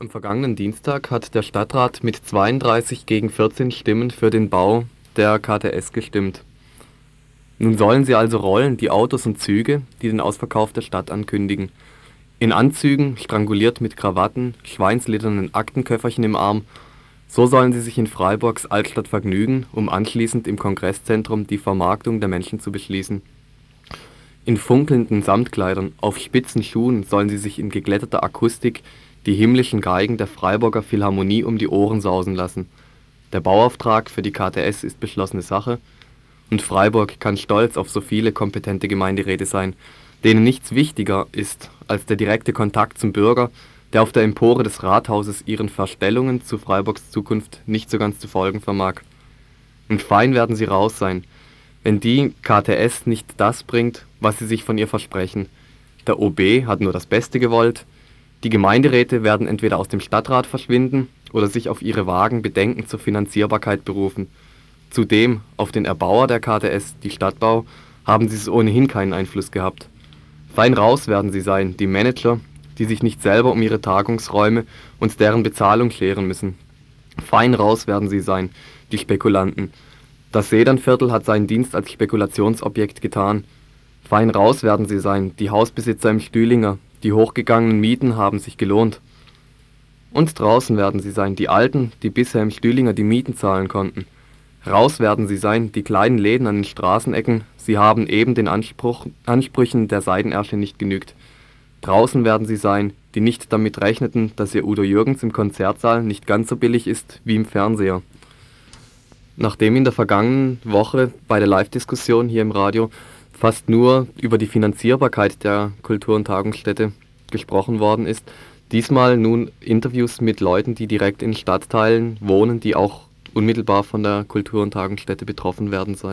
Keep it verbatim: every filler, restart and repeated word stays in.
Am vergangenen Dienstag hat der Stadtrat mit zweiunddreißig gegen vierzehn Stimmen für den Bau der K T S gestimmt. Nun sollen sie also rollen, die Autos und Züge, die den Ausverkauf der Stadt ankündigen. In Anzügen, stranguliert mit Krawatten, schweinsledernen Aktenköfferchen im Arm, so sollen sie sich in Freiburgs Altstadt vergnügen, um anschließend im Kongresszentrum die Vermarktung der Menschen zu beschließen. In funkelnden Samtkleidern, auf spitzen Schuhen sollen sie sich in geglätteter Akustik die himmlischen Geigen der Freiburger Philharmonie um die Ohren sausen lassen. Der Bauauftrag für die K T S ist beschlossene Sache, und Freiburg kann stolz auf so viele kompetente Gemeinderäte sein, denen nichts wichtiger ist als der direkte Kontakt zum Bürger, der auf der Empore des Rathauses ihren Verstellungen zu Freiburgs Zukunft nicht so ganz zu folgen vermag. Und fein werden sie raus sein, wenn die K T S nicht das bringt, was sie sich von ihr versprechen. Der O B hat nur das Beste gewollt, die Gemeinderäte werden entweder aus dem Stadtrat verschwinden oder sich auf ihre vagen Bedenken zur Finanzierbarkeit berufen. Zudem, auf den Erbauer der K T S, die Stadtbau, haben sie ohnehin keinen Einfluss gehabt. Fein raus werden sie sein, die Manager, die sich nicht selber um ihre Tagungsräume und deren Bezahlung scheren müssen. Fein raus werden sie sein, die Spekulanten. Das Sedernviertel hat seinen Dienst als Spekulationsobjekt getan. Fein raus werden sie sein, die Hausbesitzer im Stühlinger, die hochgegangenen Mieten haben sich gelohnt. Und draußen werden sie sein, die Alten, die bisher im Stühlinger die Mieten zahlen konnten. Raus werden sie sein, die kleinen Läden an den Straßenecken, sie haben eben den Anspruch, Ansprüchen der Seidenersche nicht genügt. Draußen werden sie sein, die nicht damit rechneten, dass ihr Udo Jürgens im Konzertsaal nicht ganz so billig ist wie im Fernseher. Nachdem in der vergangenen Woche bei der Live-Diskussion hier im Radio fast nur über die Finanzierbarkeit der Kultur- und Tagungsstätte gesprochen worden ist, diesmal nun Interviews mit Leuten, die direkt in Stadtteilen wohnen, die auch unmittelbar von der Kultur- und Tagungsstätte betroffen werden sein.